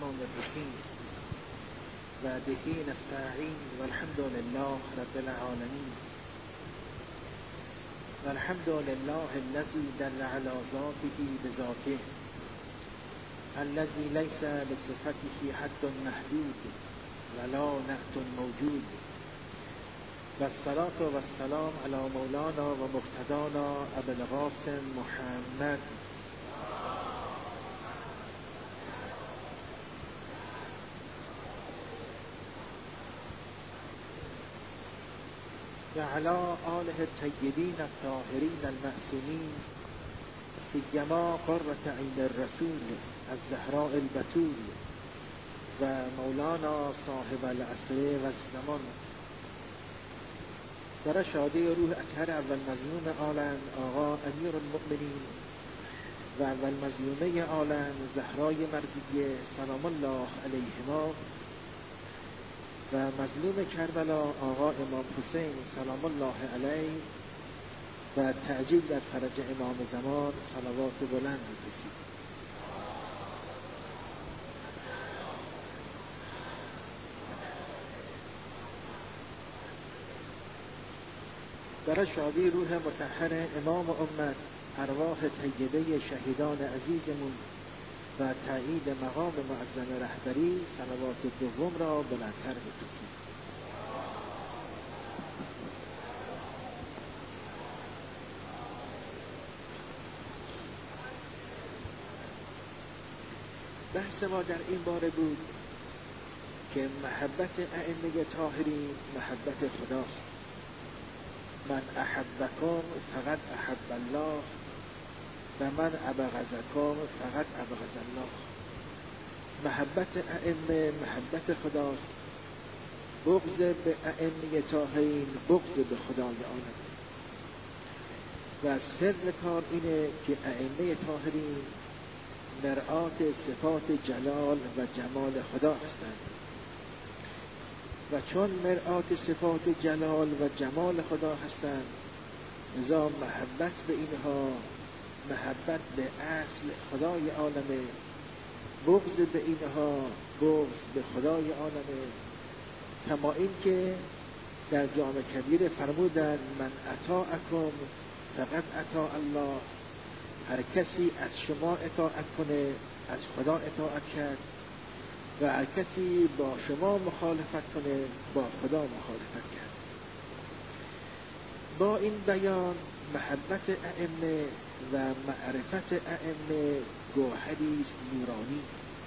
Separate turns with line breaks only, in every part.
الرحمن الرحیم و به نستعین والحمد لله رب العالمین والحمد لله الذی دل علی ذاته بذاته الذی لیس لصفته حد محدود ولا نعت موجود والصلاة والسلام علی مولانا و مقتدانا ابی القاسم محمد و علی آله الطیبین الطاهرین المعصومین سیما قرة عین الرسول الزهراء البتول و مولانا صاحب العصر و الزمان. در شادی روح اطهر اول مظلوم عالم آقا امیر المؤمنین و اول مظلومه عالم زهرای مرضیه سلام الله علیهما و مظلوم کربلا آقا امام حسین سلام الله علیه و تعجیل در فرج امام زمان صلوات بلند بفرستید. در شادی روح مطهر امام امت ارواح طیبه شهیدان عزیزمون و تایید مقام معظم رهبری صلوات دوم را بلندتر بفرستید. بحث ما در این باره بود که محبت ائمه طاهرین محبت خداست. من احبکم فقط احب الله و من ابغضکم فقط ابغض الله. محبت ائمه محبت خداست، بغض به ائمه طاهرین بغض به خدای عالم. و سر کار اینه که ائمه طاهرین مرآت صفات جلال و جمال خدا هستند و چون مرآت صفات جلال و جمال خدا هستند لذا محبت به اینها محبت به اصل خدای عالمه، بغض به اینها بغض به خدای عالمه. کما این که در جامع کبیر فرمودن من اطاعکم فقط اطاع الله، هر کسی از شما اطاعت کنه از خدا اطاعت کرد و هر کسی با شما مخالفت کنه با خدا مخالفت کرد. با این بیان محبت ائمه و معرفت ائمه گوهری است نورانی.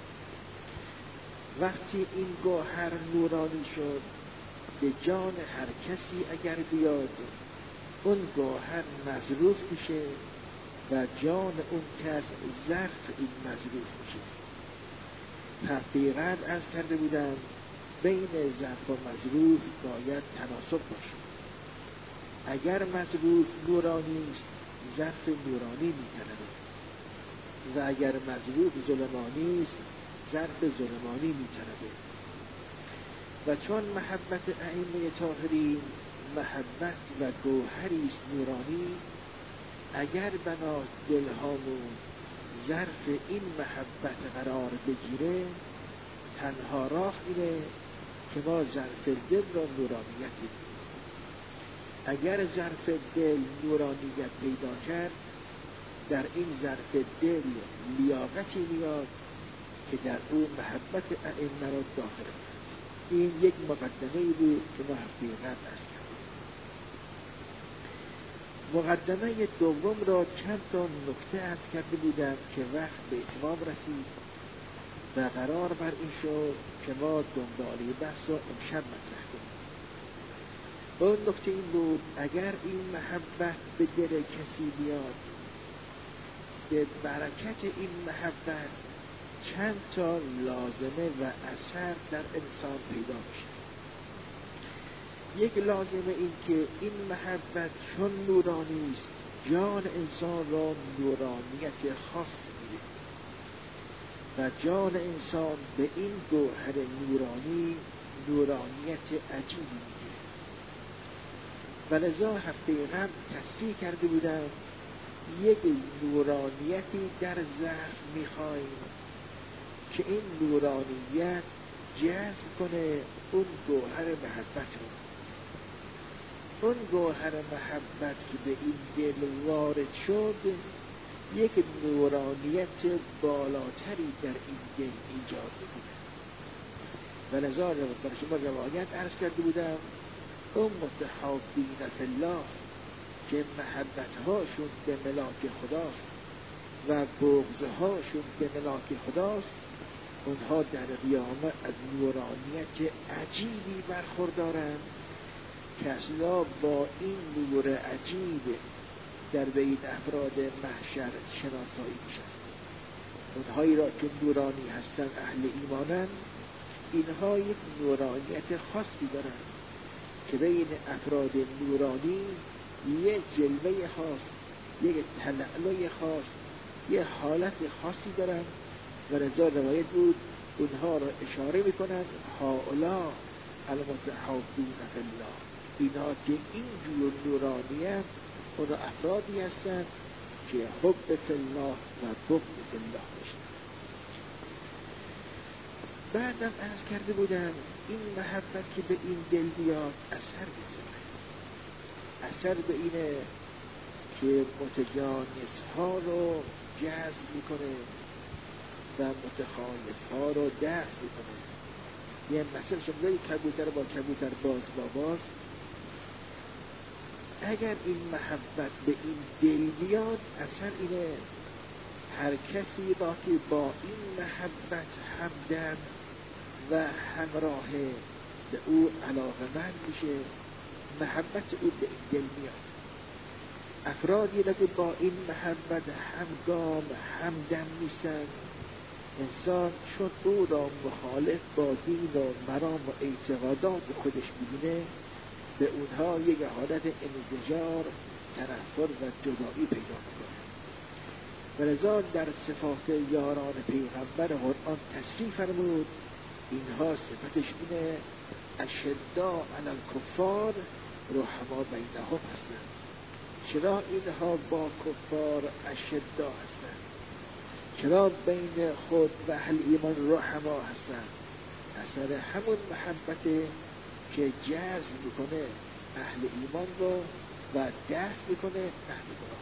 وقتی این گوهر نورانی شد به جان هر کسی اگر بیاد اون گوهر مظروف میشه و جان اون کس ظرف این مظروف میشه. تحقیقاً عرض کرده بودم بین ظرف و مظروف باید تناسب باشه. اگر مظروف نورانی است ظرف نورانی میطلبه و اگر مظروف ظلمانی است ظرف ظلمانی میطلبه. و چون محبت ائمه طاهرین محبت و گوهری است نورانی، اگر بنا دلهامون ظرف این محبت قرار بگیره تنها راه اینه که ما ظرف دل را نورانیت بدیم. اگر ظرف دل نورانیت پیدا کرد در این ظرف دل لیاقتی میاد که در او محبت ائمه را داخل کرد. این یک مقدمه بود که ما حقیقت است. مقدمه دوم را چند تا نکته عرض کرده بودم که وقت به اتمام رسید و قرار بر این شد که ما دنباله بحث را امشب مطرح کنیم. اون نکته این بود اگر این محبت به دل کسی بیاد به برکت این محبت چند تا لازمه و اثر در انسان پیدا میشه. یک لازمه این که این محبت چون نورانی است جان انسان را نورانیت خاص میده و جان انسان به این گوهر نورانی نورانیت عجیبی میده. و لذا هفته قبل تصریح کرده بودم یک نورانیتی در ظرف میخوایم که این نورانیت جذب کنه اون گوهر محبت رو. اون گوهر محبت که به این دل وارد شد یک نورانیت بالاتری در این دل ایجاد میکنه. و لذا در شما روایت عرض کرده بودم اون متحابین فی الله که محبتهاشون به ملاک خداست و بغضهاشون به ملاک خداست، اونها در قیامت از نورانیت عجیبی برخوردارند که اصلا با این نور عجیب در بین افراد محشر شناسایی میشن. اونهایی را که نورانی هستند اهل ایمانند، اینها یک نورانیت خاصی دارند که بین افراد نورانی یک جلوه خاص، یک تلألؤ خاص، یک حالت خاصی دارند و لذا روایت بود اونها را اشاره میکنند هؤلاء المتحابون فی الله، اینها که اینجور نورانیت اون افرادی هستند که حب فی الله و بغض فی الله داشتند. بعدم عرض کرده بودم این محبت که به این دل بیاد اثر می‌ذاره. اثر به اینه که متجانس‌ها رو جذب میکنه و متخالف‌ها رو دفع میکنه. یه مثل شما کبوتر با کبوتر، باز با باز. اگر این محبت به این دل بیاد اثر اینه هر کسی را که با این محبت همدم و همراه به او علاقه‌مند میشه، محبت او به این دل میاد. افرادی را که با این محبت همگام همدم نیستن، انسان چون او را مخالف با دین و مرام و اعتقادات خودش می‌بینه، به اونها یک حالت انزجار، تنفر و جدایی پیدا میکنه. ولذا در صفات یاران پیغمبر قرآن تصریح فرمود اینها صفتش اینه اشداء علی الکفار رحماء بینهم هستند. چرا اینها با کفار اشداء هستند؟ چرا بین خود و اهل ایمان رحماء هستند؟ اثر همون محبت که جذب میکنه اهل ایمان رو و دفع میکنه اهل گناه.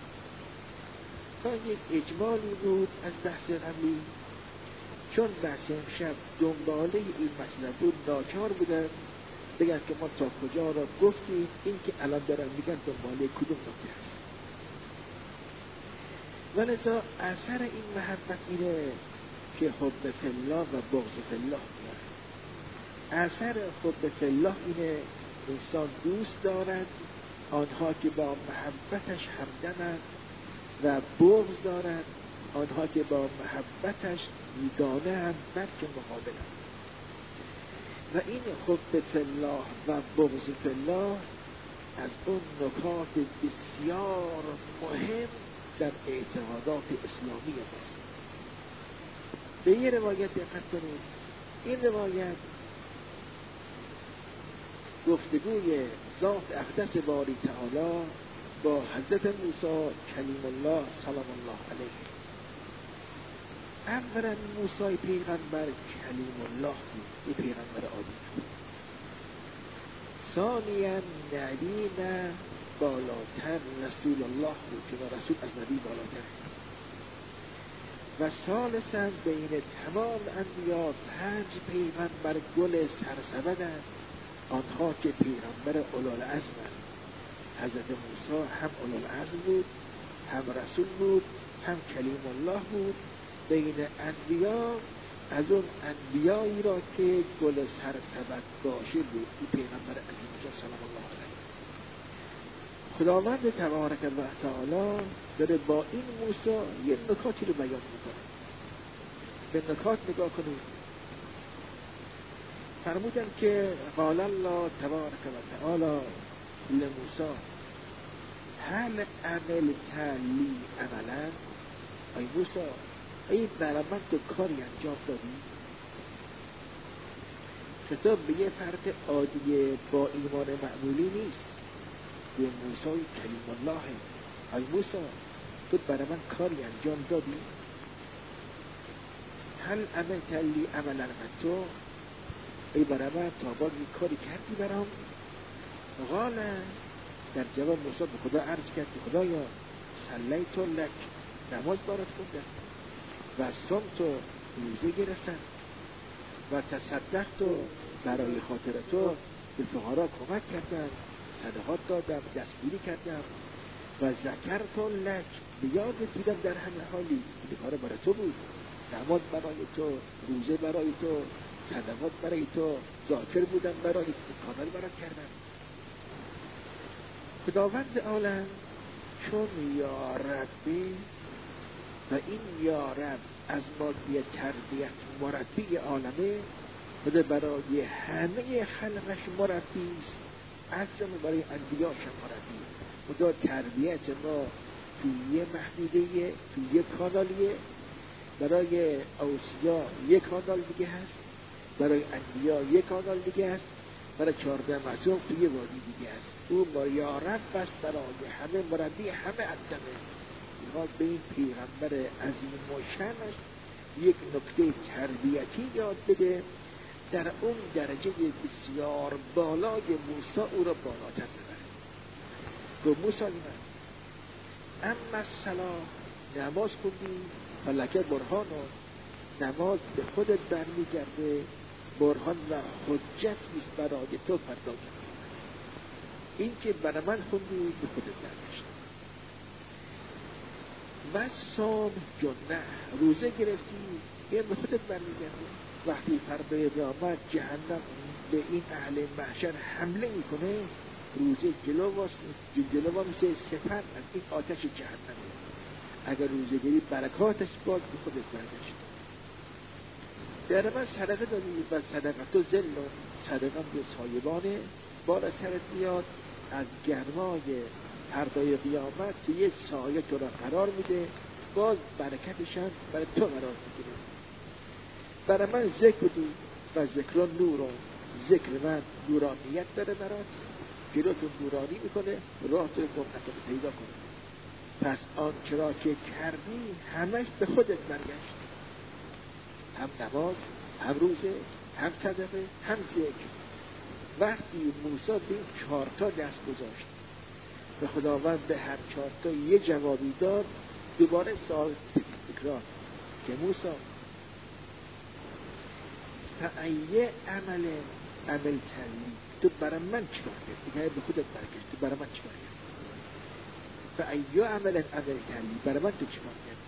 تا یک اجمالی بود از بحث قبلی، چون بحث امشب دنباله این مسئله بود ناچار بودن بگن که ما تا کجا را گفتیم، این که الان دارن میگن دنباله کدوم نکته هست. ولذا اثر این محبت اینه که حب فی الله و بغض فی الله میاره. اثر حب فی الله اینه انسان دوست دارد آنها که با محبتش همدمند و بغض دارد آنها که با محبتش بیگانه هم بلکه مقابلند. و این حب فی الله و بغض فی الله از اون نکات بسیار مهم در اعتقادات اسلامی است. به یه روایت دقت کنید. این روایت گفتگوی ذات اقدس باری تعالی با حضرت موسی کلیم الله سلام الله علیه. اولا موسی پیغمبر کلیم الله بود، یه پیغمبر عادی بود. ثانیا نبی نه بالاتر رسول الله بود که رسول از نبی بالاتر. و ثالثا بین تمام انبیا 5 پیغمبر گل سرسبدند، آنها که پیغمبر اولوالعزمند. حضرت موسی هم اولوالعزم بود، هم رسول بود، هم کلیم الله بود. بین انبیا از اون انبیایی را که گل سرسبد باشه بود، این پیغمبر عظیم سلام الله علیه. خداوند تبارک و تعالی داره با این موسی یه نکاتی رو بیان میکنه. به نکات نگاه کنید. فرمودن که قال الله تبارک و تعالی لموسی هل عملت لی عملا؟ ای موسی ای برای من تو کاری انجام دادی؟ خطاب به یه فرد عادی با ایمان معمولی نیست، به موسی کلیم الله. ای موسی تو برای من کاری انجام دادی؟ هل عملت لی عملا تو، ای برای من تا باز یک کاری کردی برام؟ قال، در جواب موسی به خدا عرض کرد که خدایا صلیت لک، نماز برات خوندم، و صمت، روزه گرفتم، و تصدقت، برای خاطر تو به فقرا کمک کردم، صدقات دادم، دستگیری کردم، و ذکرت لک، به یادت بودم در همه حالی، این کار برای تو بود، نماز برای تو، روزه برای تو، صدقات برای تو، ذاکر بودم برای تو، کامل برات کردم. خداوند عالم چون یا ربی و این یا رب از مادی تربیت مربی عالمه، بده برای همه خلقش مربی است، از جمله برای انبیاش مربی. خدا تربیت ما توی یه محدوده، توی یه کانالیه، برای اوصیا یک کانال دیگه هست، برای انبیا یک کانال دیگه هست، برای 14 معصوم توی وادی دیگه هست. او با یا رب است برای همه مربی همه عدمه. میخواد به این پیغمبر عظیم و شأنش یک نکته تربیتی یاد بده، در اون درجه بسیار بالای موسی او را بالاتر ببره. گفت موسی من اما الصلاة، نماز خوندی، فلکه برهان، نماز به خودت برمیگرده، برهان و حجت نیست برای تو فردا. این که برای من خوندی به خودت برگشت. و صام جنه، روزه گرفتی، این به خودت برمیگرده. وقتی فردای قیامت جهنم به این اهل محشر حمله میکنه، روزه جلو میشه سپر از این آتش جهنمه. اگر روزه گیری برکاتش باز به خودت برگشت. در من صدقه دادی و صدقه تو ذل، صدقه به سایبانه بالا سرت میاد، از گرمای فردای قیامت که یک سایه تو را قرار میده، باز برکتشان برای تو قرار میگیره. برای من ذکر بودی و ذکران نوران، ذکر من نورانیت داره برات، جلوتون نورانی میکنه، راه تو گم نکنه پیدا کنه. پس آن چرا که کردی همش به خودت برگشت، هم نماز، هم روزه، هم صدقه، هم ذکر. وقتی موسی به این 4 دست گذاشت به خداوند به هر 4 یه جوابی داد، دوباره سوال تکرار که موسی فأیه عمل تلی، تو برای من چیکار کردی؟ دیگه به خودت برگشت، تو برای من چیکار کردی؟ فأیه عمل تلی، برای من تو چیکار کردی؟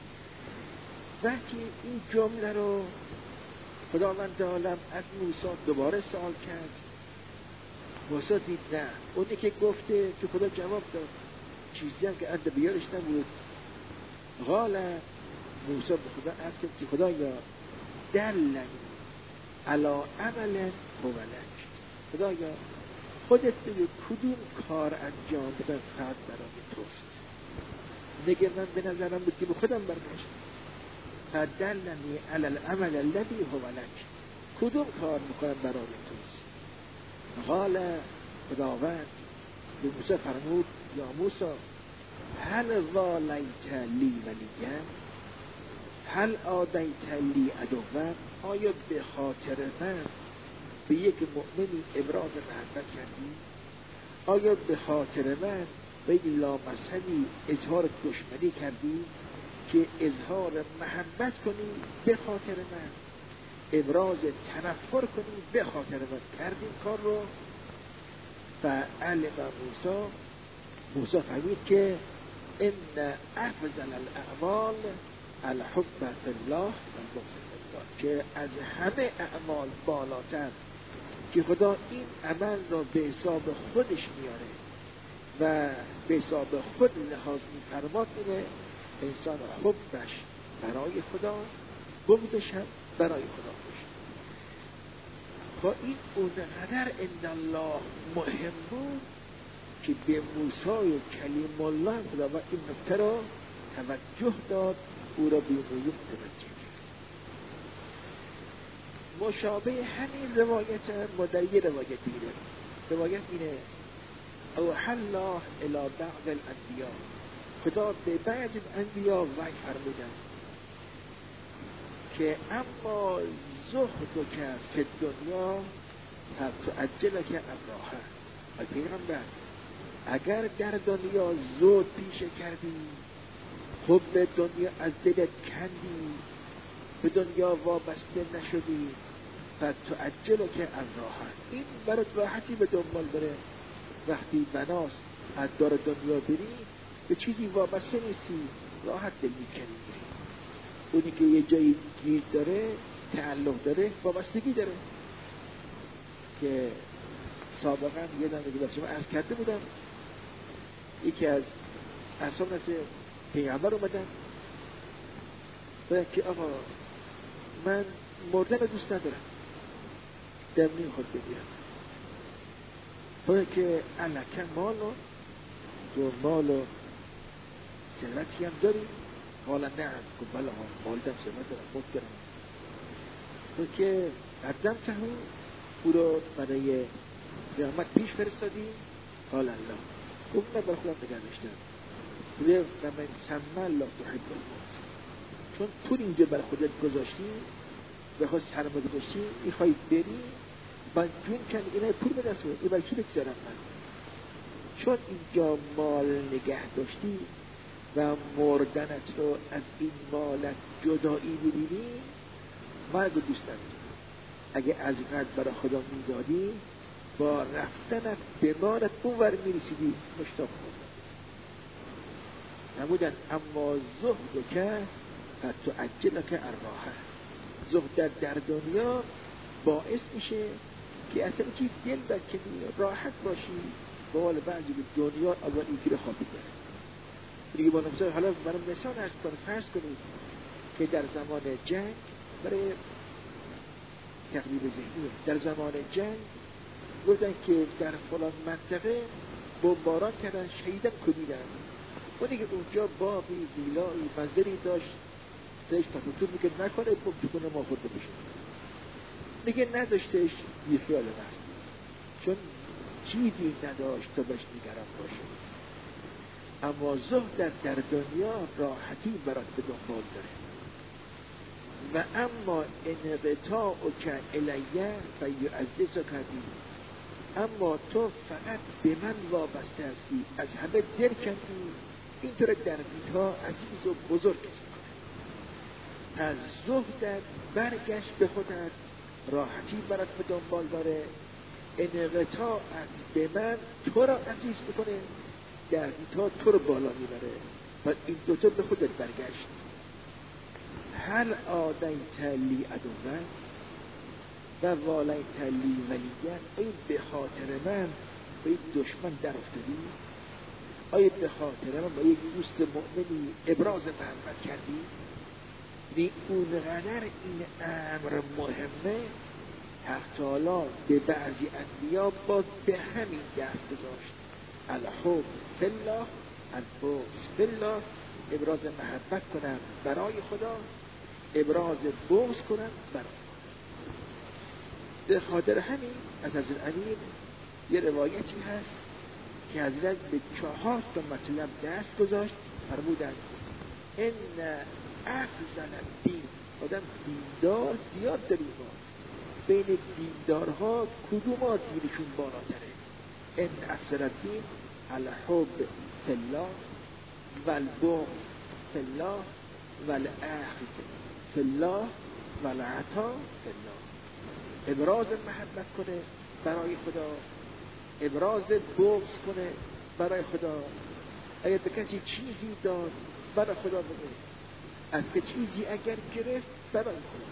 وقتی این جمله رو خداوند عالم از موسی دوباره سوال کرد، موسی دید نه، اونی که گفته که خدا جواب داد، چیزی هم که انت بیارش نبود. قال موسی به خدا عرض کرد که خدایا دلنی علی عمل هو لک، خدایا خودت بگو کدوم کار انجام بدن فقط برای توست. نگه من به نظرم بود که به خودم برگشت. فدلنی علی العمل الذی هو لک، کدوم کار میکنم برای توست. قال خداوند به موسی فرمود یا موسی هل والیت لی ولیا، هل آدیت لی عدوا، آیا به خاطر من به یک مؤمنی ابراز محبت کردی؟ آیا به خاطر من به یک لامصبی اظهار دشمنی کردی که اظهار محبت کنی به خاطر من، ابراز تنفر کنی به خاطر من؟ کردیم کار رو. فعلم موسی فهمید که ان افضل الاعمال الحب فی الله و البغض فی الله، که از همه اعمال بالاتر که خدا این عمل را به حساب خودش میاره و به حساب خود لحاظ میفرماد، اینه انسان حبش برای خدا، بغضش هم برای خدا باشه. با این اونقدر ان الله مهم بود که به موسی و کلیم الله خدا و این نکته را توجه داد، او را به نوعی متوجه کرد. مشابه همین روایت ما در یه روایت دیگه، روایت اینه اوحی الله الی بعض الانبیاء، خدا به بعض انبیا وحی فرمودند که اما زهد که فی الدنیا تعجل که الراحه. ای پیغمبر اگر در دنیا زهد پیشه کردی، حب دنیا از دلت کندی، به دنیا وابسته نشدی، تعجل که الراحه، این برات راحتی به دنبال داره. وقتی بناس از دار دنیا بری به چیزی وابسته نیستی، راحت دل میکنی. اونی که یه جایی گیر داره، تعلق داره، وابستگی داره. که سابقا یه دم دیگه بچه من عرض کرده بودم، یکی از اصحاب نزد پیغمبر اومدن باید که آقا من مردن دوست ندارم، دمنی خود بگیرم، باید که علکه مال و ثروتی هم داری؟ قال نه. گفت بله مال دم ثروت دارم، خود کردم. باید که قدم تهو او رو برای قیامت پیش فرستادی؟ قال الله. گفت من برای خودم نگه داشتم. و من سمع الله تحب الموت، چون پول اینجا برای خودت گذاشتی، به خود سرمایه گذاشتی، میخوای بری من جون کن اینه پول به دست بود، این برای چی بگذارم من؟ چون اینجا مال نگه داشتی و مردنت رو از این مالت جدایی ببینی، مرگ رو دوست نداری. اگه از قد برای خدا میدادی، با رفتنت به مالت اونور میرسیدی، مشتاق بود نبودن. اما زهد که تعجل که الراحه، زهد در دنیا باعث میشه که اصلا که دل بکنی، راحت باشی. با حال بعضی به دنیا اول اینکی رو خوابی داره دیگه. با نفسه حالا برای مثال هست کنید، فرض کنید که در زمان جنگ، برای تقریب ذهنیه، در زمان جنگ گفتن که در فلان منطقه بمباران کردن، شهیدن، کدیدن. اونی که اونجا باقی ویلایی منزلی داشت، داشت تفکر میکرد نکنه بکنه ما خود بشه، دیگه نداشتش، یه خیال نست، چون چیزی نداشت تا بهش نگران باشه. اما زهد در دنیا راحتی برات به دنبال داره. و اما انقطاع که الیه فیعززک بی، اما تو فقط به من وابسته هستی، از همه دل کندی، اینطور در دیدها عزیز و بزرگ میکنه. از زهدت برگشت به خودت، راحتی برات به دنبال داره. انقطاعت به من تو را عزیز میکنه، در دیدها تو رو بالا میبره. و این دوتا به خودت برگشت. هل آدیت لی عدوه و والیت لی ولیه، ای به خاطر من با یک دشمن در افتادی؟ آیا به خاطر من با یک دوست مؤمنی ابراز محبت کردی؟ بی اونقدر این امر مهمه، حق تعالی به بعضی انبیا باز به همین دست گذاشت. الحب فی الله، البغض فی الله، ابراز محبت کنن برای خدا، ابراز بغض کنن برای خدا. به خاطر همین از حضرت علی یه روایتی هست که حضرت به 4 تا مطلب دست گذاشت، فرمودند ان افضل الدین، آدم دیندار زیاد داریم ما، بین دیندارها کدوم دینشون بالاتره؟ ان افضل الدین الحب فی الله و البغض فی الله و الاخذ فی الله و العطا فی الله. ابراز محبت کنه برای خدا، ابراز بغض کنه برای خدا. اگر به کسی چیزی داد برای خدا بده، از که چیزی اگر گرفت برای خدا.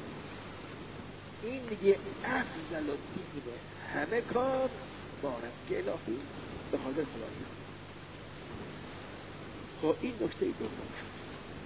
این میگه افضل الدین، همه کار بارک الهی، به خاطر خدا. خب این نکته دوم شد.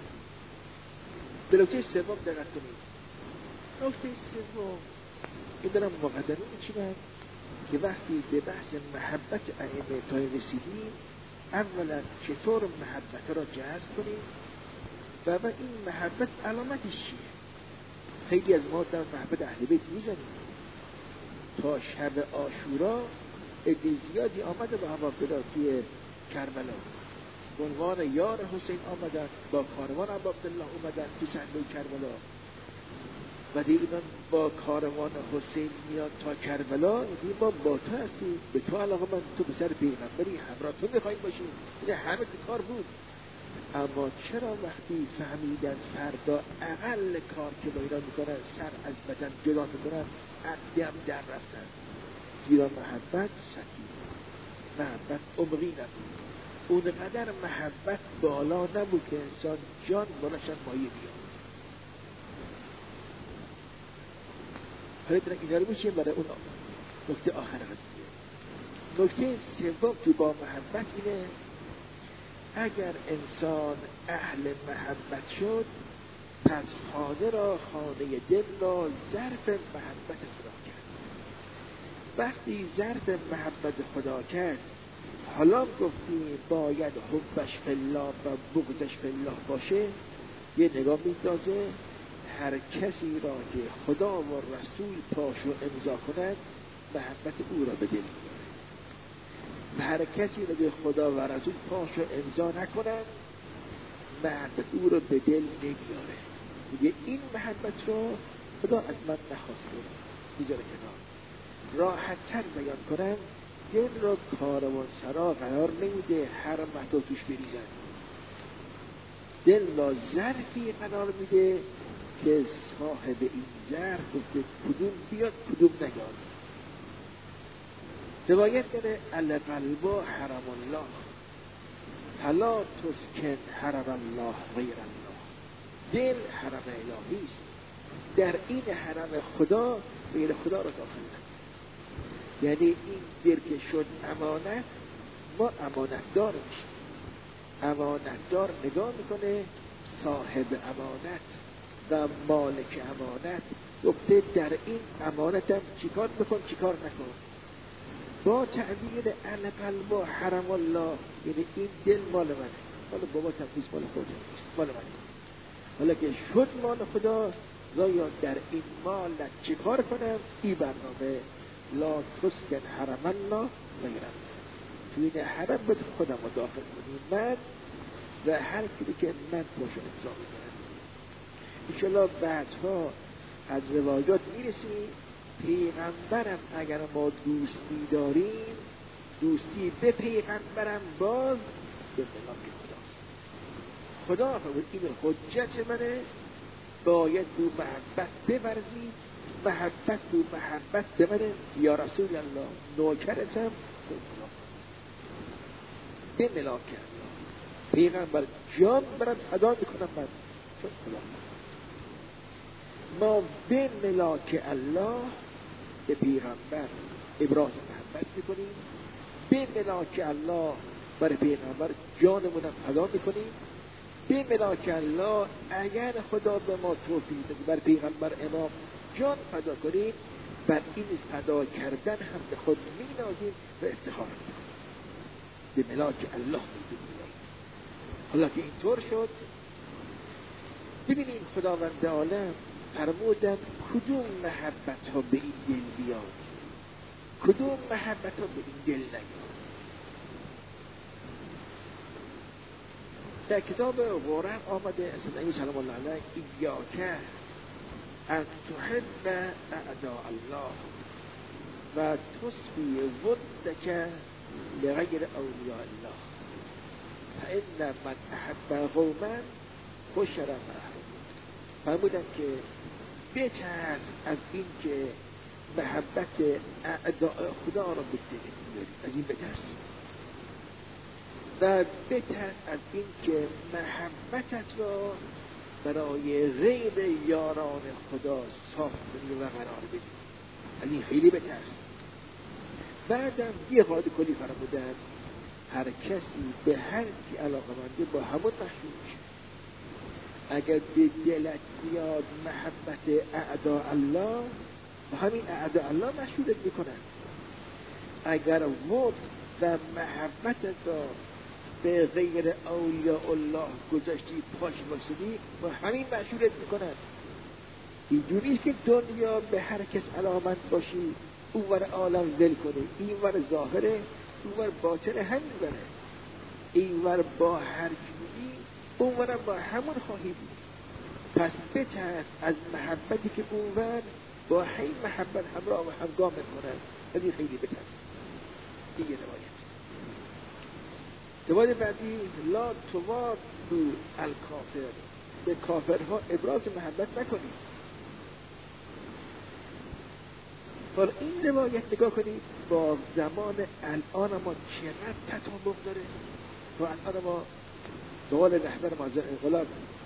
به نکته سوم دقت کنید. نکته سوم این دارم مقدمه میچینم که وقتی به بحث محبت ائمه طاهرین رسیدیم، اولا چطور محبت را جذب کنیم و این محبت علامتش چیه؟ خیلی از ما در محبت اهل بیت میزنیم. تا شب عاشورا عده زیادی آمده با عبدالله توی کربلا، به عنوان یار حسین آمدن، با کاروان عبدالله اومدن تو صحنه کربلا. و دیدن با کاروان حسین میاد تا کربلا، میگه ما با تو هستیم، به تو علاقه من، تو پسر پیغمبری، همراه تو میخواییم باشیم. این همه کار بود. اما چرا وقتی فهمیدن فردا اقل کار که با اینا میکنن سر از بدن جدا میکنن، عقدم در رفتن؟ زیرا محبت سکیت، محبت عمقی نبود. اونقدر محبت بالا نبود که انسان جان بالاشن مایه بیاد. حالا اینا رو میشیم برای اون نکته آخر قضیه. نکته سوم تو با محبت اینه اگر انسان اهل محبت شد، پس خانه را، خانه دل را ظرف محبت خدا کرد. وقتی ظرف محبت خدا کرد، حالا گفتیم باید حبش فی الله و بغضش فی الله باشه. یه نگاه میندازه هر کسی را که خدا و رسول پاش رو امضا کند، محبت او را به دل میاره. و هر کسی را که خدا و رسول پاش رو امضا نکند، محبت او را به دل نمیاره. میگه این محبت رو خدا از من نخواسته، میذاره کنار. راحت تر بیان کنم، دل را کاروان سرا قرار نمیده هر متا توش بریزن. دل را ظرفی قرار میده که صاحب این ظرف گفته کدوم بیاد کدوم نیاد. روایت داره القلب حرم الله فلا تسکن حرم الله غیر الله. دل حرم الهی است، در این حرم خدا غیر خدا را داخل نکن. یعنی این دل که شد امانت، ما امانتدار میشیم. امانتدار نگاه میکنه صاحب امانت و مالک امانت، گفته در این امانتم چیکار بکن چیکار نکن. با تعبیر القلب و حرم الله، یعنی این دل مال منه، مال بابا تنفیز مال خود نیست، مال منه. حالا که شد مال خدا، یا در این مال چیکار کنم؟ این برنامه لا تسکن حرم الله غیر الله. تو این حرم به خودم رو داخل کنیم، من و هر کسی که من باشم امضا میکنم. انشالله بعدها از روایات میرسیم پیغمبرم اگر ما دوستی داریم، دوستی به پیغمبرم باز به ملاک خداست. خدا فرمود این حجت منه، باید دو محبت بورزید، محبت دو محبت به منه. یا رسول الله نوکرتم به ملاک الله. پیغمبر جان برم ادا میکنم من چون خدا. ما به ملاک الله به پیغمبر ابراز محبت میکنیم، به ملاک الله برای پیغمبر جانمونم فدا میکنیم، به ملاک الله اگر خدا به ما توفیق بده بر پیغمبر امام جان فدا کنیم، بر این فدا کردن هم به خود مینازیم و افتخار میکنیم. به ملاک الله میکنیم. حالا که اینطور شد، ببینیم خداوند عالم فرمودن کدوم محبت ها به این دل بیاد، کدوم محبت ها به این دل نیاد. در کتاب قرآن آمده از نبی سلام الله علیه ایاک ان تحب اعداء الله و تصفی ودک لغیر اولیاء الله فإن من احب قوما حشر معهم. فرمودن که بترس از این که محبت اعداء خدا را به دل بیاری، از این بترس. و بترس از این که محبتت را برای غیر یاران خدا صاف کنی و قرار بدی. از این خیلی بترس. بعدم یه قاعده کلی فرمودن هر کسی به هر کی علاقه‌منده با همون مشهور میشه. اگر به دلت بیاد محبت اعداء الله، و همین اعداء الله مشهورت میکنن. اگر ود و محبتت را به غیر اولیاء الله گذاشتی پاش باشدی، و همین مشهورت میکنن. اینجوریست که دنیا به هر کس علاقمند باشی اون ور عالم ول کنه، این ور ظاهره اون ور باطنه، همین وره. این ور با هر جوری اون ورم با همون خواهی بود. پس بترس از محبتی که اونور با همین محبت همراه و همگام میکنن. از این خیلی بترس. دیگه روایت بعدی لا توادو الکافر، به کافرها ابراز محبت نکنید. حالا این روایت نگاه کنید با زمان الان ما چقدر تطابق داره. و الان ما دوال رهبر معظم انقلاب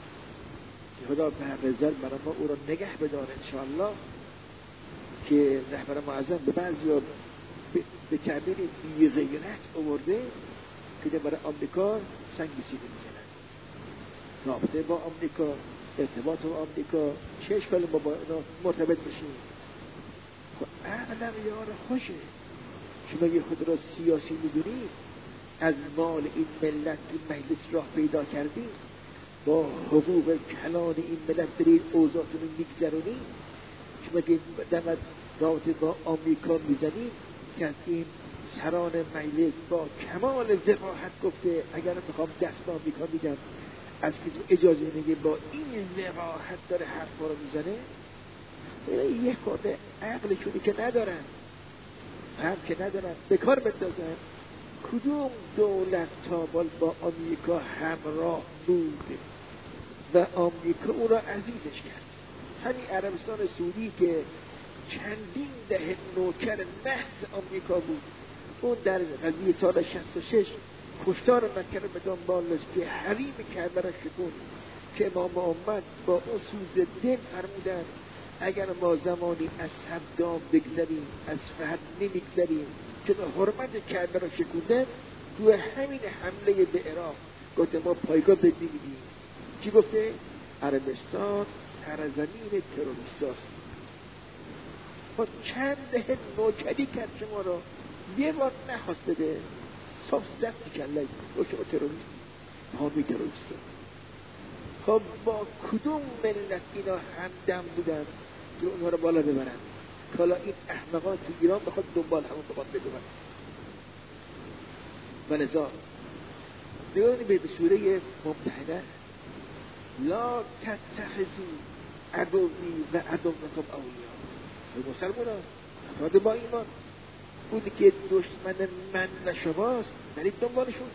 که خدا به حق زر برای ما او را نگه بداره انشاءالله، که رهبر معظم به بعضی ها به تعبیر بی غیرت آورده که برای آمریکا سنگ سیلی میزنن. رابطه با آمریکا، ارتباط با آمریکا، چه اشکال ما با اینا مرتبط بشیم؟ خب عقلم یار خوشه. شما یه خود را سیاسی میدونید، از مال این ملت این مجلس راه پیدا کردیم، با حقوق کلان این ملت برید اوضاعتون رو میگذرونید. شما که دمت رابطه با آمریکا میزنید که از این سران مجلس با کمال وقاحت گفته اگر میخوام دست آمریکا میدم، از کسی اجازه نگه با این وقاحت داره حرفا رو میزنه. یه خورده عقلشونی که ندارن، هم که ندارن، به کار بندازن. کدوم دولت تا با آمریکا همراه بود و آمریکا او را عزیزش کرد؟ همین عربستان سعودی که چندین دهه نوکر محض آمریکا بود، اون در قضیه سال 66 کشتار مکه رو به دنبال داشت که حریم کعبه را شکوند، که امام محمد با اون سوز دل فرمودند اگر ما زمانی از صدام بگذریم از فهد نمیگذریم که حرمت کعبه را شکوندن، تو همین حمله به عراق گفته ما پایگاه بدیم. چی گفته؟ عربستان سرزمین تروریستاست. خب چند دهه نوکری کرد شما را، یه بار نخواست بده، صاف زد کلک و شما تروریست، حامی تروریست. خب با کدوم ملت اینا همدم بودن که اونها رو بالا ببرن؟ حالا این احمقان تو ایران بخواد دنبال همون بخواد بدون. ولذا دیگرانی به سوره ممتحنه لا تتخذوا عدوی و عدوکم اولیاء. مسلمان افراد با ایمان، اونی که دشمن من و شماست نرید دنبالشون.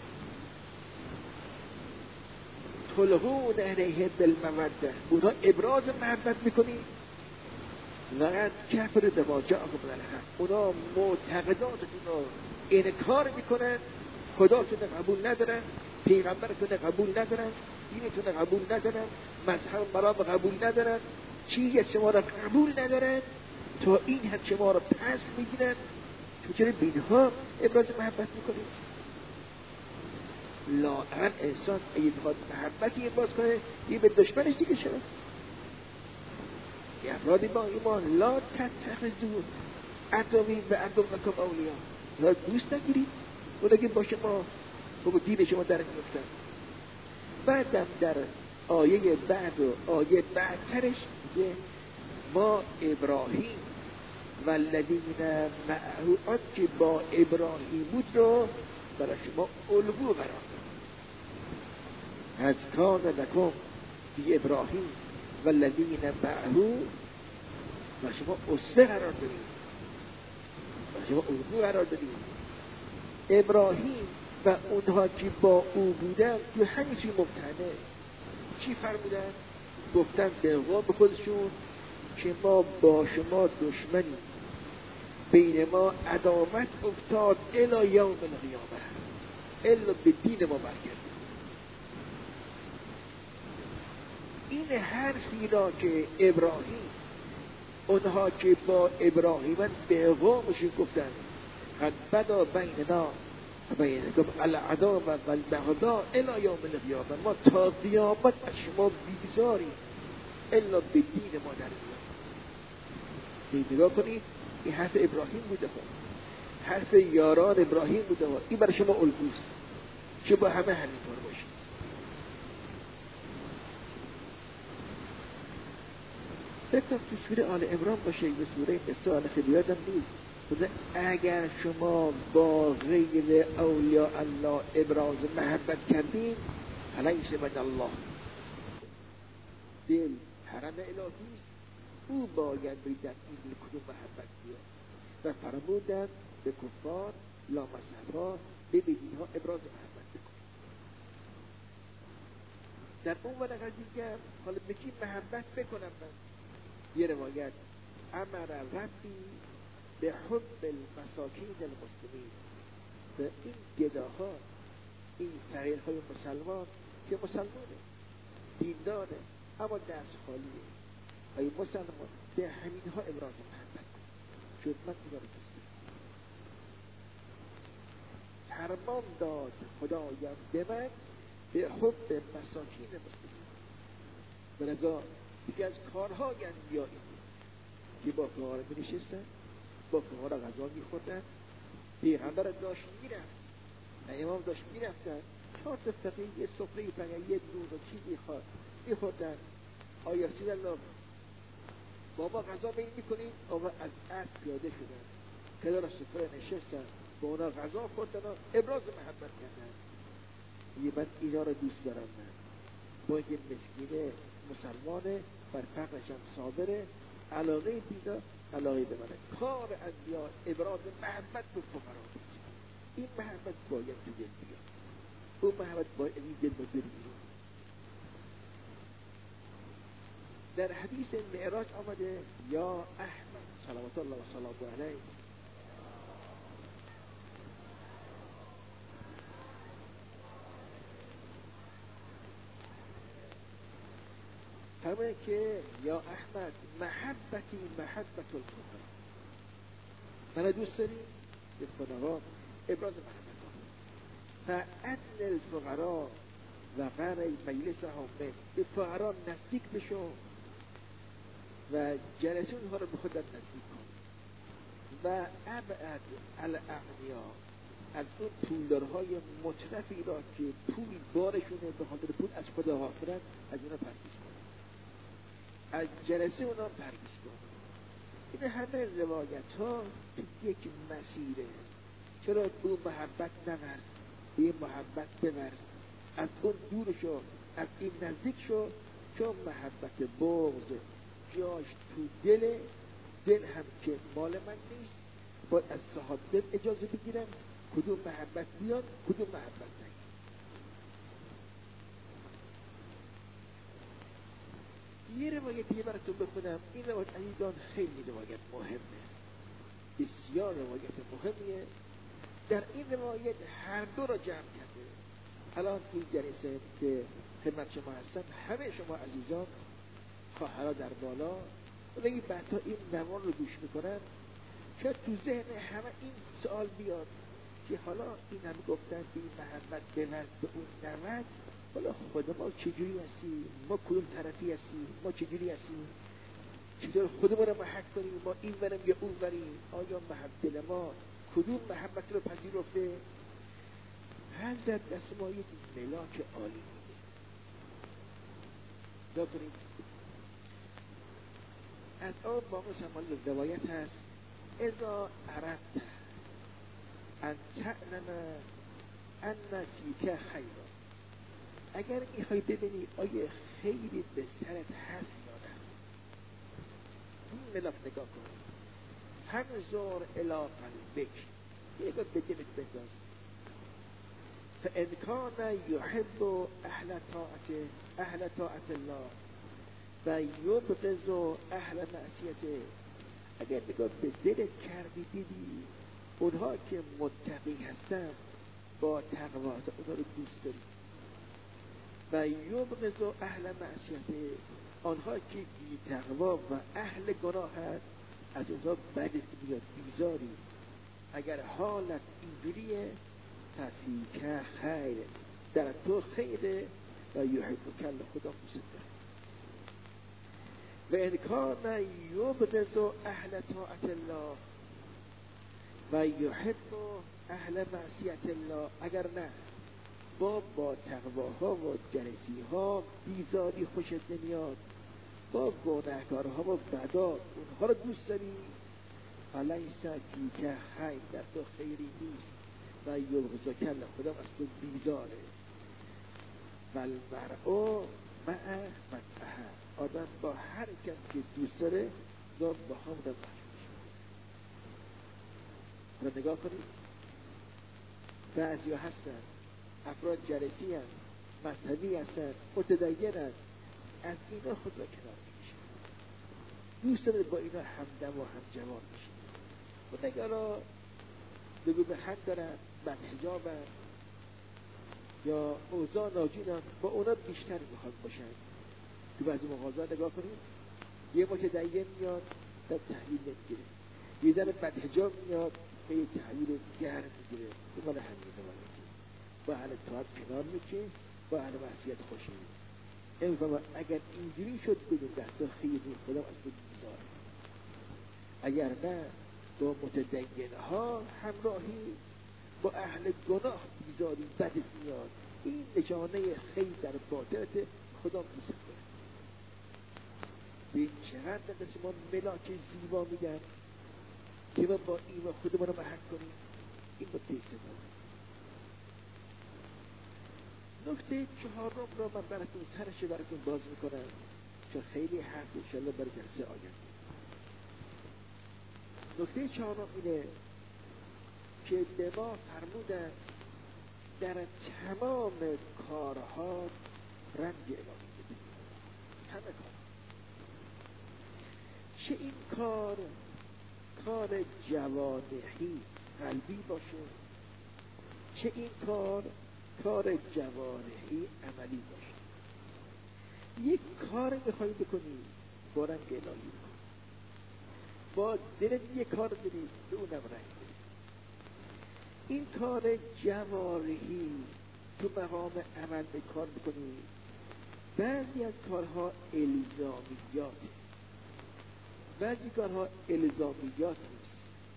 تلقون الیهم بالموده، اونها ابراز محبت میکنید. لقد کفروا بما جاءکم من الحق، اونها معتقداتتون رو انکار میکنن، خداتون قبول ندارن، پیغمبرتون قبول ندارن، دینتون قبول ندارن، مذهب مرام قبول ندارن، چیزی از شما را قبول ندارن، تا این حد شما را پس میگیرن. تو چرا بینها ابراز محبت میکنید؟ لااقل انسان اگه بخواد محبتی ابراز کنه یه به دشمنش دیگه شد. یه افرادی با ایمان لا تتخذوا عدوی و عدوکم اولیاء، لا دوست نگیرید اونا که با شما با دین شما در میفتن. بعدم در آیه بعد و آیه بعدترش میگه ما ابراهیم و الذین معه، آنچه با ابراهیم بود رو برای شما الگو قرار داد. از کان لکم بی ابراهیم و الذین معه، و شما اسوه قرار دادید، و شما الگو قرار دادید. ابراهیم و اونها که با او بودن تو همین چی ممتنه چی فرمودن؟ گفتن به قوم خودشون که ما با شما دشمنی، بین ما عداوت افتاد الی یوم القیامه، الا به دین ما برگردید. این حرفی را که ابراهیم، اونها که با ابراهیم به قومشون گفتن قد بدا بیننا و بینکم العداوة والبغضاء الی یوم القیامه، ما تا قیامت از شما بیزاریم الا به دین ما در بیاد. نگاه کنید، این حرف ابراهیم بوده، حرف یاران ابراهیم بوده، این برای شما الگوست که با همه همینطور باشید. فکر تو سوره آل عمران باشه یا سوره نساء، خیلی یادم نیست، اگر شما با غیر اولیاء الله ابراز محبت کردین فلیس من الله، دل حرم الهی است، او باید به در این کدوم محبت بیاد. و فرمودند به کفار لامصحفا به بدینها ابراز محبت بکن. در اون ورقه دیگر حالا به کی محبت بکنم من؟ یه روایت امر ربی به حب المساکین المسلمین، به این گداها، این فقیرهای مسلمان که مسلمانه دینداره اما دست خالیه، ای مسلمان به همینها ابراز محبت کن چون من اینا رو دوست دارم. فرمان داد خدایم به من به حب مساکین مسلمین. بلذا دیگه از کارها انبیا این که با فقرا می نشستن، با فقرا غذا می خوردن، پیغمبر داشت میرفت، امام داشت میرفتن، 4 تا فقیر یه سفره فقط یه دود و چیزی میخوردن. آیا رسول الله بابا غذا بین میکنید؟ آقا از اسب پیاده شدن، کنار سفره نشستن، با اونا غذا خوردن و ابراز محبت کردن. یه من اینا رو دوست دارم، من با اینکه مسکینه مسلمانه، بر فقرش هم صابره، علاقه دینا علاقه به منه. کار انبیا ابراز محبت به فقرا بود. این محبت باید تو دل بیاد، اون محبت باید این دل رو بریزه. در حدیث معراج آمده یا احمد صلوات الله و سلامه علیه، فرموده که یا احمد محبتی محبت الفقرا، من دوست داری به فقرا ابراز محبت کن. فعدل الفقرا و غیر مجلسهم من، به فقرا نزدیک بشو و جلسه اونها رو به خودت نزدیک کن. و ابعد الاغنیا، از اون پولدارهای مترفی را که پول بارشونه به خاطر پول از خدا غافلن، از اونا پرهیز کن، از جلسه اونا پرهیز کن. این همه روایت ها تو یک مسیره. چرا به اون محبت نورز، به این محبت بورز، از اون دور شو، از این نزدیک شو. چون محبت بغض جاش تو دل هم که مال من نیست، باید از صاحب دل اجازه بگیرم کدوم محبت بیاد کدوم محبت نیست. یه روایت دیگه براتون بخونم. این روایت عزیزان خیلی روایت مهمه، بسیار روایت مهمیه. در این روایت هر دو را جمع کرده. الان این جلسه که خدمت شما هستم، همه شما عزیزان خواهرها در بالا و این بعدها این نوار رو گوش میکنن، شاید تو ذهن همه این سوال بیاد که حالا این هم گفتن به این محبت بورز به اون نورز، حالا خود ما چجوری هستیم؟ ما کدوم طرفی هستیم؟ ما چجوری هستیم؟ چطور خودمون رو محک کنیم؟ ما این ورم یا اون وریم؟ آیا دل ما کدوم محبت رو پذیرفته؟ حضرت دست ما یک ملاک عالی میده. دا کنید از آن باقی شمال روایت هست اذا اردت ان تعلم ان فیک خیرا، اگر میخوای ببینی آیا خیلی به سرت هست یا نه، این ملاک نگاه کن. انظر الی قلبک، یه گاه به دلت بنداز. فان کان یحب اهل طاعت الله و یبغض اهل معصیته، اگر نگاه به دلت کردی دیدی اونها که متقی هستن با تقوا اونها رو دوست داری، و یبغض اهل معصیته، آنها که بی تقوا و اهل گناه هست از اونها بدت میاد، بیزاری. اگر حالت اینجوریه ففیک خیر، در تو خیره و یحبک الله، خدا دوست داره. و ان کان یبغض اهل طاعت الله و یحب اهل معصیت الله، اگر نه با تقواها و جلسیها بیزاری خوشت نمیاد، با گناهکارها و بدا اونها رو دوست داری، فلیس فیک خیر، در تو خیری نیست. و یبغضک الله، خدا از تو بیزاره. و المرء مع من احب، آدم با هر کسی که دوست داره با هم رو رو نگاه کنید. بعضی ها هستن افراد جلسی هست، مذهبی هستن، متدین هست، از اینا خود را کنار میکشن، دوست داره با اینا همدم و همجوار بشین و نگرا بگو به حد دارن، بد حجابن یا اوضاع ناجورن، با اونا بیشتر میخواد باشن. تو بعضی مغازه نگاه کنید یه متدین میاد در تحویل نمیگیره، یه ذره بد حجاب میاد به یه تحویل گرم میگیره، به مال همینه مال با اهل اطاعت کنار میشه، با اهل معصیت خوشی. اگر اینجوری شد بدون دست خیلی خدا از تو میذاره، اگر نه با متدین ها همراهی، با اهل گناه بیزاری بدت میاد. این نشانه خیر در باطنت خدا میسه کنه. به چقدر دست ما ملاک زیبا میدن که ما با این و خودمون رو محک کنیم. این با تیسه داره. نکته چهارم رو من براتون سرش براتون باز میکنم چون خیلی حرف انشالله برای جلسه آینده. نکته چهارم اینه که به ما فرمودن در تمام کارها رنج الهی بده، همه کار، چه این کار جوانحی قلبی باشه، چه این کار جوانحی عملی باشه. یک کار میخوای بکنی با رنگ الهی بکن، با دل یک کار بدید به اونم رنگ بدید. این کار جوانحی تو مقام عمل به کار بکنی. بعضی از کارها الزامیات، بعضی کارها الزامیات نیست.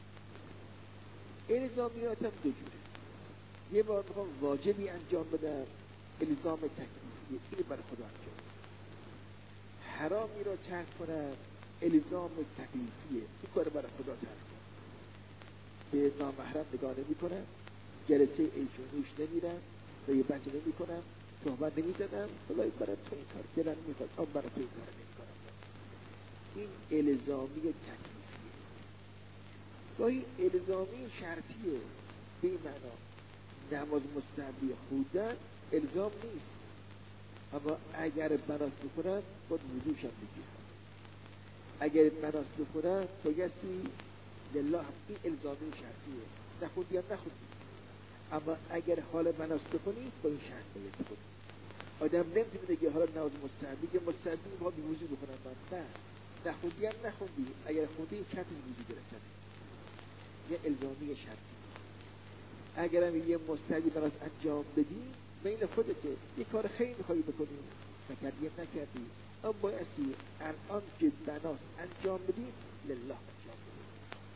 الزامیات هم دو جوره. یه بار میخوام واجبی انجام بدم، الزام تکلیفیه، اینو برای خدا انجام بدم. حرامی رو ترک کنم، الزام تکلیفیه، این کار برای خدا ترک کنم. به نامحرم نگاه نمی کنم، جلسه ایشون نوش نمیرم، به یه بچه نمی کنم، صحبت نمی زدم، خدای برای تو این کار دلم میخواد، اما برای تو این کار نمی کنم. این الزامی تکلیفیه. گاهی الزامی شرطیه، به این معنا نماز مستحبی خوندن الزام نیست، اما اگر بناس بکنن باید وضوش هم بگیرن. اگر بناس بکنن بایستی لله، این الزامی شرطیه، نخوندی هم نخوندی. اما اگر حال بناس بکنی با این شرط باید بکنی. آدم نمیتونه بگه حالا نماز مستحبی که مستحبی باید وضو بکنن، من نه، نخوندی هم نخوندی، اگر خوندی این شرط وضو گرفتن، یه الزامی شرطی. اگرم یه مستحبی بناس انجام بدی بین خودته، یه کار خیلی میخوایی بکنی، نکردی، اما بایستی الان که بناس انجام بدی لله انجام بدی.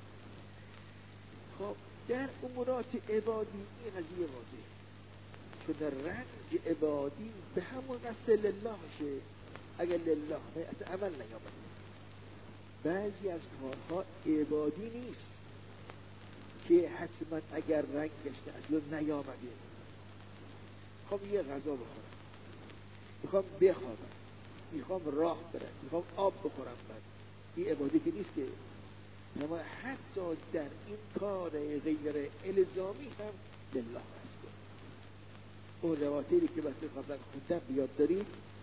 خب در امورات عبادی این قضیه واضحه، چون در رنج عبادی به همون قصد لله شه. اگر لله نه اصلا عمل نیامده. بعضی از کارها عبادی نیست که حتما اگر رنگ گشته اصلا نیامده. میخوام یه غذا بخورم، میخوام بخوابم، میخوام راه برم، میخوام آب بخورم، من این عبادی که نیست که. اما حتی در این کار غیر الزامی هم لله هست. اون رواتیری که بسته قبلا خوندم بیاد دارید،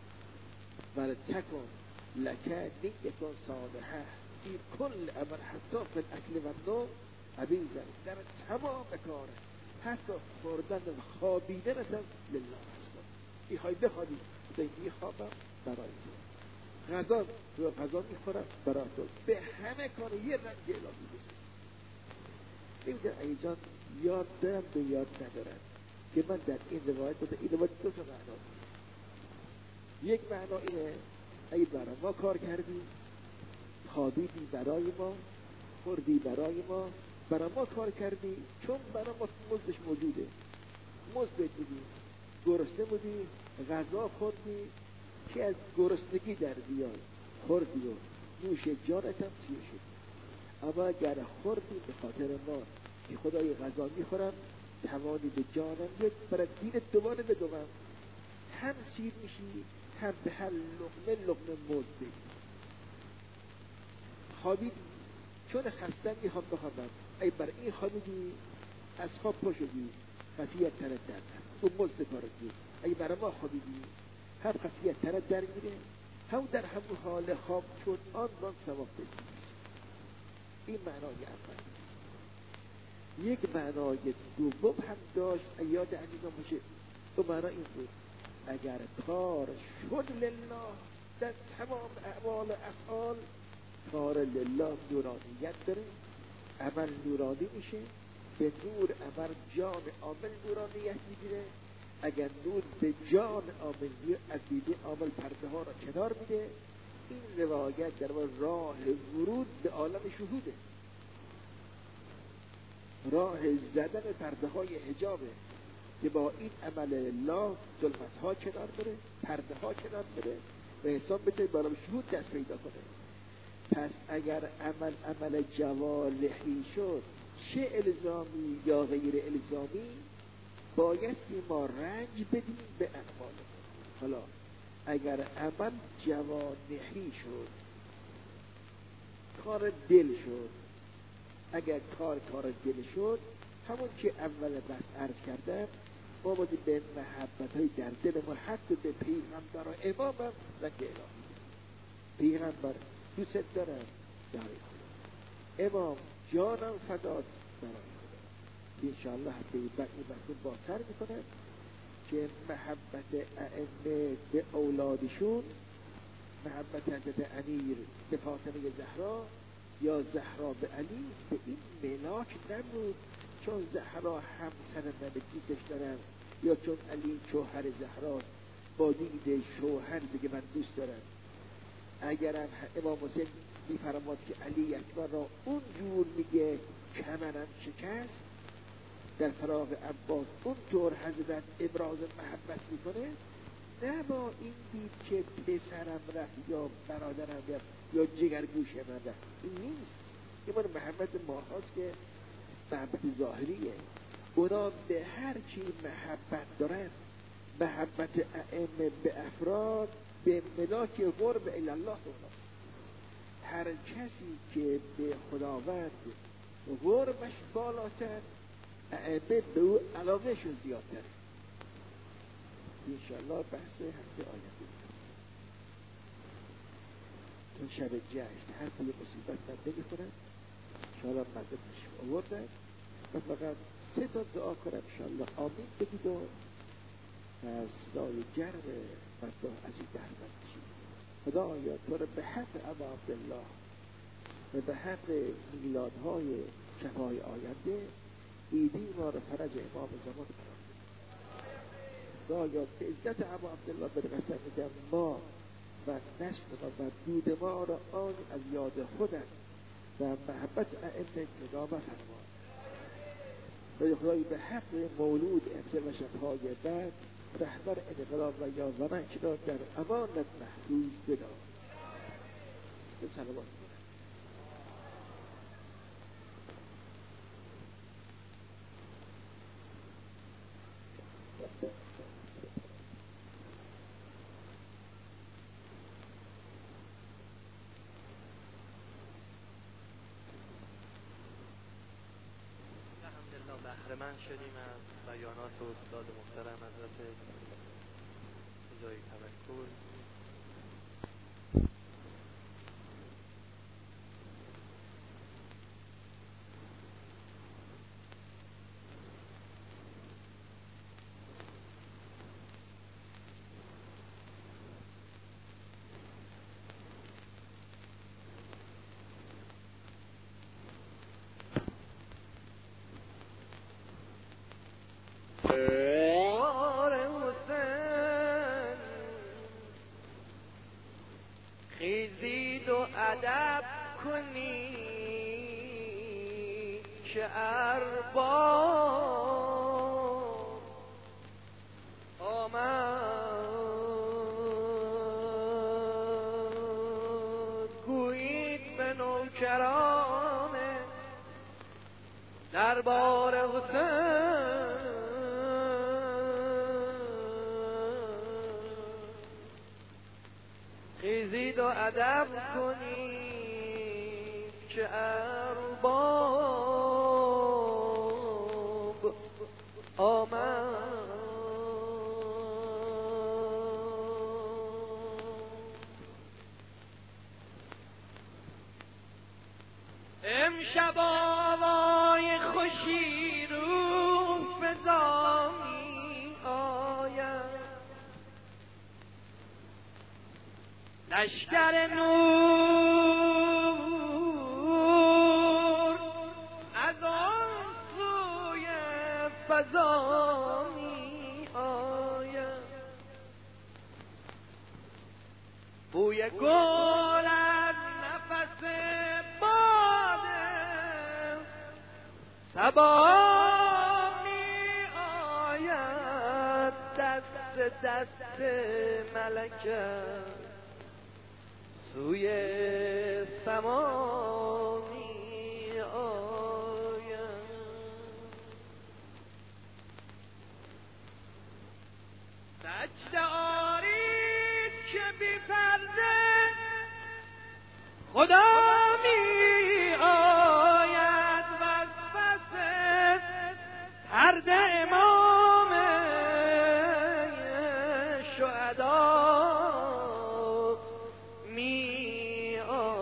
ولتکن لکه نیتون صالحه این کل عمل حتی فی الاکل و النوم عبیدن، در تمام کاره حتی خوردن و خوابیدن هم لله هست. میخوای بخوابی، میخوابم برای تو، غذا میخورم برای تو، به همه کار یه رنگ الهی بزن. نمیدن ایجان یاد دارم به یاد ندارم که من در این روایت دو تا معنا دارم. یک معنا اینه ای برای ما کار کردی، خوابیدی برای ما، خوردی برای ما کار کردی، چون برای ما مزدش موجوده، مزد بودی، گرسنه بودی، غذا خوردی که از گرسنگی در بیای، خوردی و نوش جانت هم سیر شد. اما اگر خوردی به خاطر ما که خدای غذا میخورم توانی به جانم بیاد برای دینت دوباره بدوم، هم سیر میشی هم به هر لقمه مزد بگیر. خوابیدی چون خستم میخوام بخوابم، ای برای این خوابیدی از خواب پا شدی خفیت تنت در میاد، اون مزد کارت بود. اگه برای ما خوابیدی هم خفیت تنت در میره، هم در همون حال خواب چون آن ثواب بگیر. این معنای اول. یک معنای دوم هم داشت، یاد عزیزان باشه، اون معنا این بود اگر کار شد لله در تمام اعمال افعال، کار لله نورانیت داره، عمل نورانی میشه، به نور عمل جان عامل نورانیت میگیره. اگر نور به جان عامل میگیره، از دیده عامل پرده ها را کنار میده. این روایت در راه ورود به عالم شهوده، راه زدن پرده های حجابه که با این عمل الله ظلمت ها کنار بره، پرده ها کنار بره و حساب بده به عالم شهود دست پیدا کنه. پس اگر عمل جوارحی شد، چه الزامی یا غیر الزامی، بایستی ما رنج بدیم به اعمال. حالا اگر عمل جوارحی شد، کار دل شد، اگر کار دل شد، همون که اول بس عرض کردم، ما باید به محبت های در دل ما حتی به پیغمبر و امام هم رنگ الهی. پیغمبر دوست دارم برای خدا، امام جانم فداد برای خدا. انشاءالله هفته بعد این مطلوب بازتر میکنه که محبت ائمه به اولادشون، محبت حضرت امیر به فاطمه زهرا یا زهرا به علی، به این ملاک نبود چون زهرا همسر من دوستش دارم یا چون علی شوهر زهراست با دید شوهر بگه من دوست دارم. اگرم امام حسین میفرماد که علی اکبر را اون جور میگه کمرم شکست، در فراق عباس اونطور حضرت ابراز محبت میکنه، نه با این دید که پسرم رفت یا برادرم رفت یا جگرگوش من رفت. این نیست. این مال محبت ما هاست که محبت ظاهریه. اونا به هر چی محبت دارن، محبت ائمه به افراد به ملاک قرب الله اوناست. هر کسی که به خداوند قربش بالاتر، ائمه به او علاقهشون زیادتره. انشاءالله بحث هفته آینده. چون شب جشن هر پول مصیبت من نمیخورم، انشاءالله مردم نشم آوردن و فقط 3 دعا کنم انشاءالله آمین بگید و از صدای گرم مردم از این دهرمند بشید. خدایا تو رو به حق ابا عبدالله و به حق میلادهای شبهای آینده عیدی ما رو فرج امام زمان قرار بده. خدایا به عزت ابا عبدالله به قسم میدم ما و نسل ما و دود ما را آن از یاد خودم و محبت ائمه جدا مفرما. و خدای به حق مولود امسال و شبهای بعد رهبر انقلاب و یازدانان را در امانت محفوظ بدار. به صلوات
بهره‌مند شدیم از بیانات استاد محترم حضرت جای توکل. خیزید و ادب کنید که ارباب آمد. گویید به نوکران دربار حسین خیزید و ادب کنید که ارباب آمد. امشب آوای خوشی رو فضا می آید، لشکر نور از آن سوی فضا می آید، بوی گل از نفس صبا می آید، دست ملکت سوی سما می آید. سجده آرید که بی پرده خدا می آید و از پس پرده امام شهدا می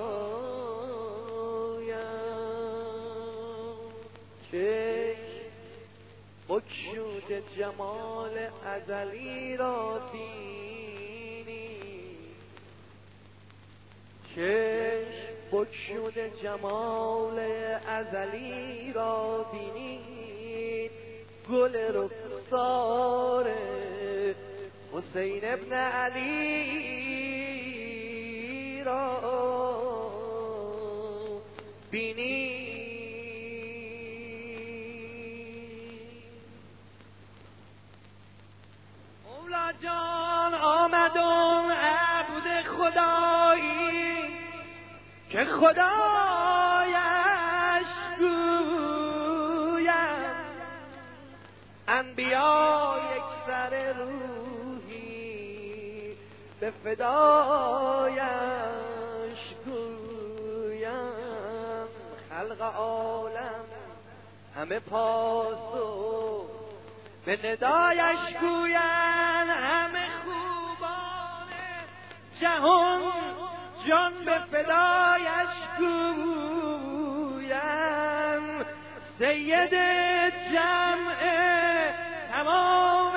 آید. چشم بگشوده جمال ازلی را بینی، چشم بگشوده جمال ازلی را بینید، گل رخسار حسین ابن علی را بینید. مولا جان آمد اون عبد خدایی که خدایش گوید، انبیا یک سر روحی به فدایش گویم، خلق عالم همه پاسخ به ندایش گویند، همه خوبان جهان جان به فدایش گویم، سید جمع تمام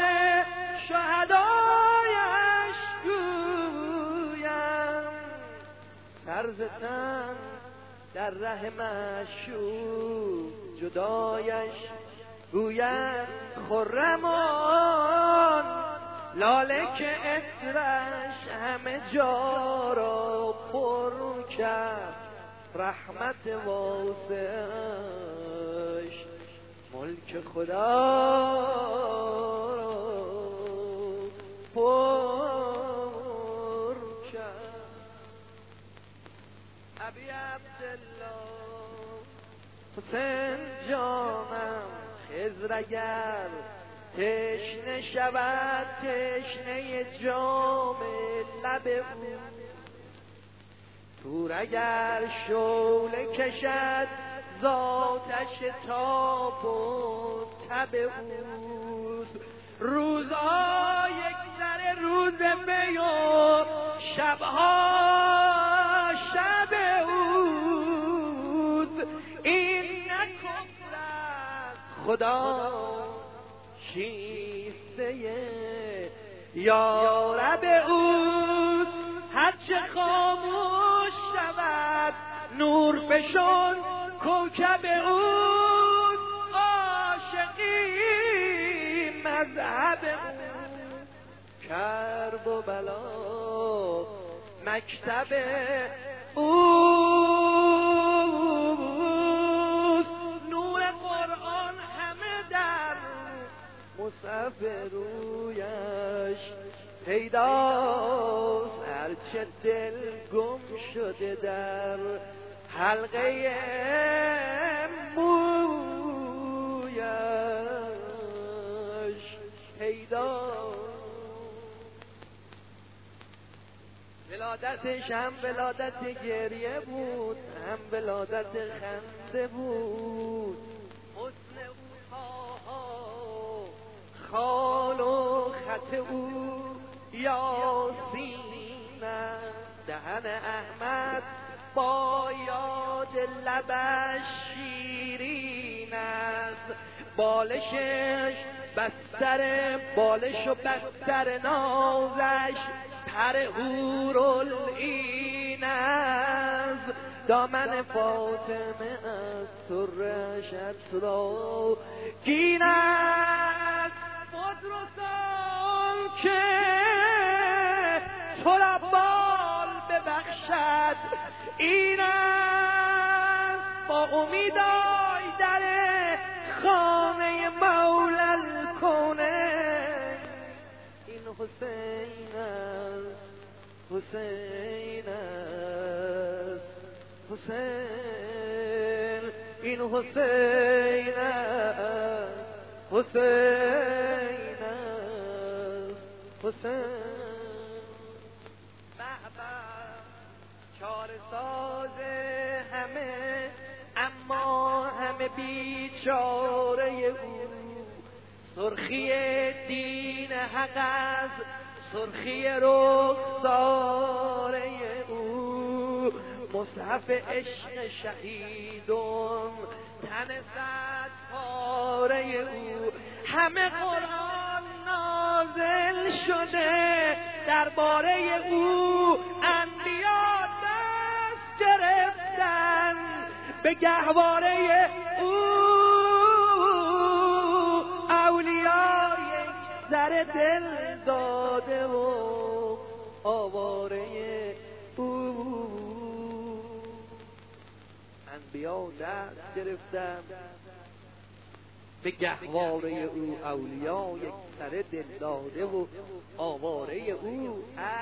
شهدایش گویم، سرزتن در ره معشوق جدایش گویم، خرمان لاله که عطرش همه جا را پر کرد، رحمت واسعش ملک خدا را پر کرد. ابی عبدالله حسین جانم، خضر اگر تشنه شود تشنه جام لب او، تور اگر شعله کشد ذاتش تاب و تب اوست، روزها یک سر روز می و شبها شب اوست، این نکفر از خدا شیفته یارب اوست، هرچه خاموش شود نور فشان کوکب اوست، عاشقی مذهب اوست، کرب و بلا مکتب اوست، نور قرآن همه در مصحف رویش پیداست، هرچه دل گم شده در حلقه مویش پیداست. ولادتش هم ولادت گریه بود، هم ولادت خنده بود. حسن او تاها خال و خط او یاسین است. دهن احمد با یاد لبش شیرین است. بالشش بستر بالش و بستر نازش پر حورالعین است. دامن فاطمه از سرش عطرا گین است. بدرسان که تو را بال ببخشد این است. با امیدای در خانه مولا الکونه این حسین است، حسین است، حسین این حسین است، حسین است، حسین. چار ساز همه اما همه بیچاره او. سرخی دین حق از سرخی رخساره او. مصحف عشق شهیدون تن صد پاره او. همه قرآن نازل شده درباره او. انبیا دست گرفتن به گهواره او. اولیا یک ذره دل داده و آواره او. انبیا دست گرفتن به گهواره او. اولیا یک ذره دل داده و آواره او.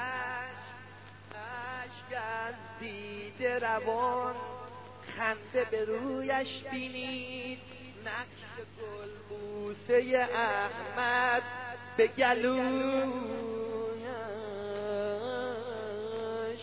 اشک از دیده روان خنده به رویش بینید. نقش گلبوسه احمد به گلویش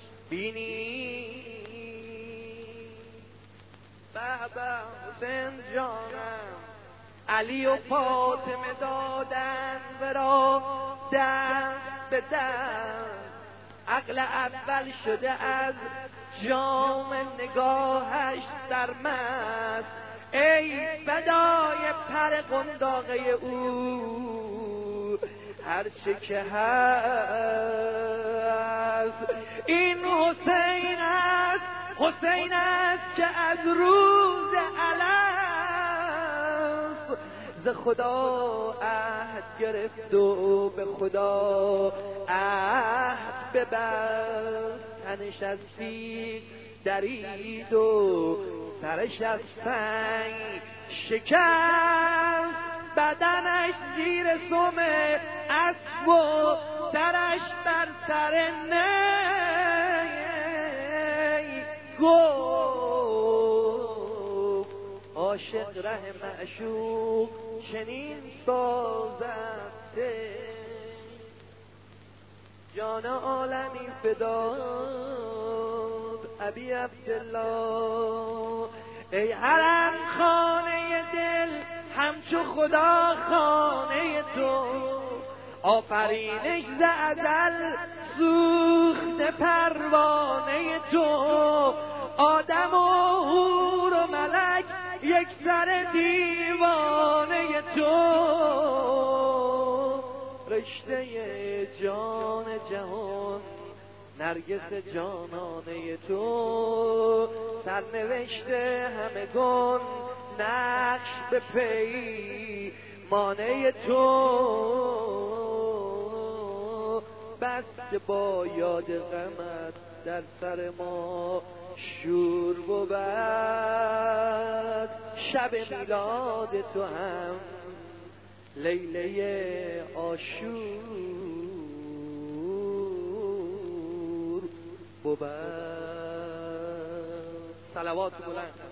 بینید. بابا حسین جانم علی و فاطمه دادن ورا دست به دست. عقل اول شده از جام نگاهش سرمست. ای فدای پر قنداقه او هرچه که هست. این حسین است، حسین است که از روز علف ز خدا عهد گرفت و به خدا عهد ببست. تنش از سیخ درید و سرش از سنگ شکست. بدنش زیر سم اسب و سرش بر سر نی. گفت عاشق ره معشوق چنین سازد. جان عالمی فداد ابی عبدالله. ای حرم خانه دل همچو خدا خانه تو. آفرینش ز ازل سوخته پروانه تو. آدم و حور و ملک یک سر دیوانه تو. رشته جان جهان نرگس جانانه تو. سرنوشته همگان نقش به پیمانه تو. بس که با یاد غمت در سر ما شور بود. شب میلاد تو هم لیله عاشور بود. صلوات بلند.